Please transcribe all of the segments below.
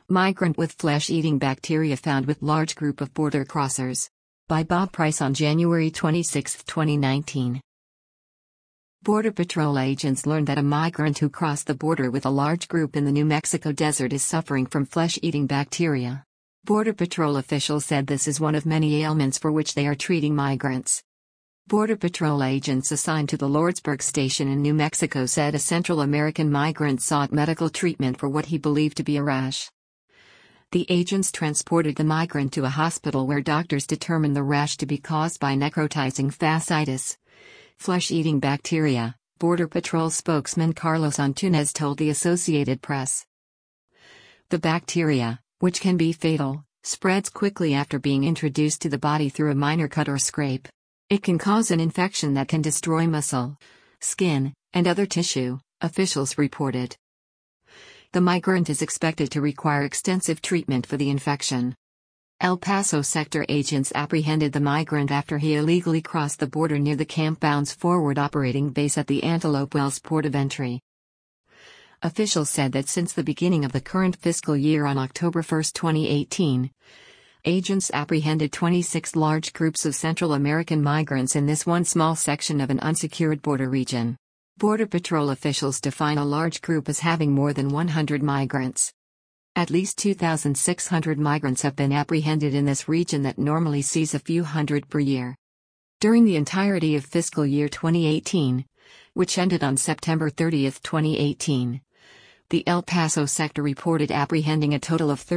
Migrant with flesh-eating bacteria found with large group of border crossers. By Bob Price on January 26, 2019. Border Patrol agents learned that a migrant who crossed the border with a large group in the New Mexico desert is suffering from flesh-eating bacteria. Border Patrol officials said this is one of many ailments for which they are treating migrants. Border Patrol agents assigned to the Lordsburg station in New Mexico said a Central American migrant sought medical treatment for what he believed to be a rash. The agents transported the migrant to a hospital where doctors determined the rash to be caused by necrotizing fasciitis, flesh-eating bacteria, Border Patrol spokesman Carlos Antunes told the Associated Press. The bacteria, which can be fatal, spreads quickly after being introduced to the body through a minor cut or scrape. It can cause an infection that can destroy muscle, skin, and other tissue, officials reported. The migrant is expected to require extensive treatment for the infection. El Paso sector agents apprehended the migrant after he illegally crossed the border near the Camp Bounds forward operating base at the Antelope Wells port of entry. Officials said that since the beginning of the current fiscal year on October 1, 2018, agents apprehended 26 large groups of Central American migrants in this one small section of an unsecured border region. Border Patrol officials define a large group as having more than 100 migrants. At least 2,600 migrants have been apprehended in this region that normally sees a few hundred per year. During the entirety of fiscal year 2018, which ended on September 30, 2018, the El Paso sector reported apprehending a total of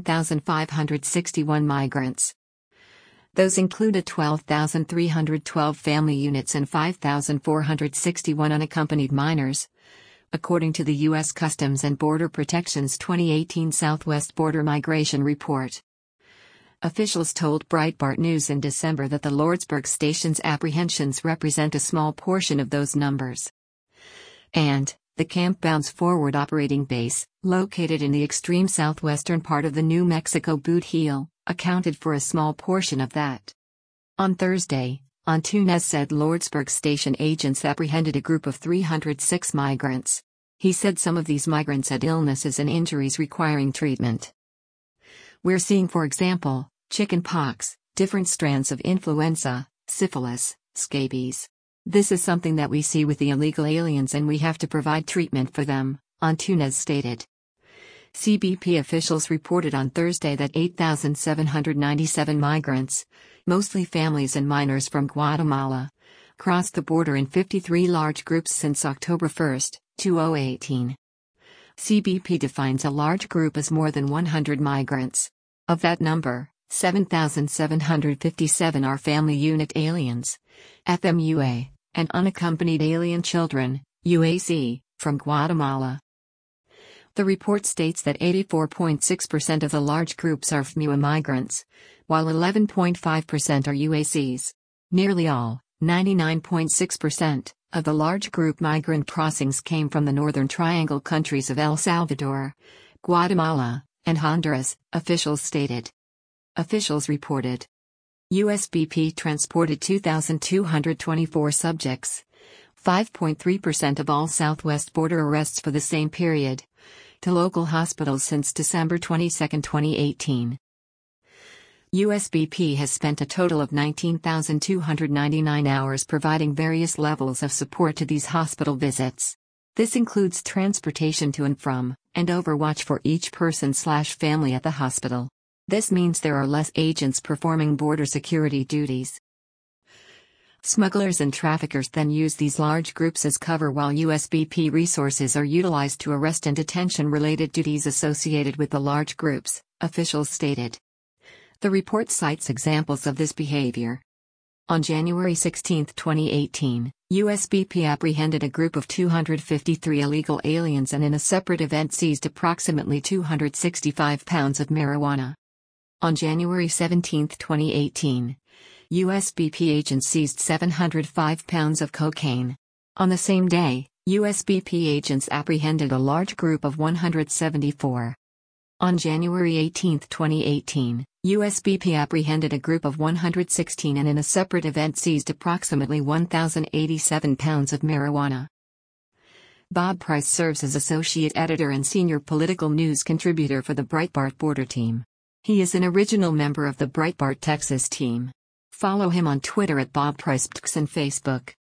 31,561 migrants. Those included 12,312 family units and 5,461 unaccompanied minors, according to the U.S. Customs and Border Protection's 2018 Southwest Border Migration Report. Officials told Breitbart News in December that the Lordsburg station's apprehensions represent a small portion of those numbers. And the Camp Bounds forward operating base, located in the extreme southwestern part of the New Mexico Boot Heel, accounted for a small portion of that. On Thursday, Antunes said Lordsburg station agents apprehended a group of 306 migrants. He said some of these migrants had illnesses and injuries requiring treatment. We're seeing, for example, chicken pox, different strands of influenza, syphilis, scabies. This is something that we see with the illegal aliens and we have to provide treatment for them, Antunes stated. CBP officials reported on Thursday that 8,797 migrants, mostly families and minors from Guatemala, crossed the border in 53 large groups since October 1, 2018. CBP defines a large group as more than 100 migrants. Of that number, 7,757 are family unit aliens, FMUA, and unaccompanied alien children, UAC, from Guatemala. The report states that 84.6% of the large groups are FMUA migrants, while 11.5% are UACs. Nearly all, 99.6%, of the large group migrant crossings came from the Northern Triangle countries of El Salvador, Guatemala, and Honduras, officials stated. Officials reported. USBP transported 2,224 subjects, 5.3% of all southwest border arrests for the same period, to local hospitals since December 22, 2018. USBP has spent a total of 19,299 hours providing various levels of support to these hospital visits. This includes transportation to and from, and overwatch for each person/family at the hospital. This means there are less agents performing border security duties. Smugglers and traffickers then use these large groups as cover while USBP resources are utilized to arrest and detention-related duties associated with the large groups, officials stated. The report cites examples of this behavior. On January 16, 2018, USBP apprehended a group of 253 illegal aliens and in a separate event seized approximately 265 pounds of marijuana. On January 17, 2018, USBP agents seized 705 pounds of cocaine. On the same day, USBP agents apprehended a large group of 174. On January 18, 2018, USBP apprehended a group of 116 and in a separate event seized approximately 1,087 pounds of marijuana. Bob Price serves as associate editor and senior political news contributor for the Breitbart Border team. He is an original member of the Breitbart Texas team. Follow him on Twitter at Bob Price and Facebook.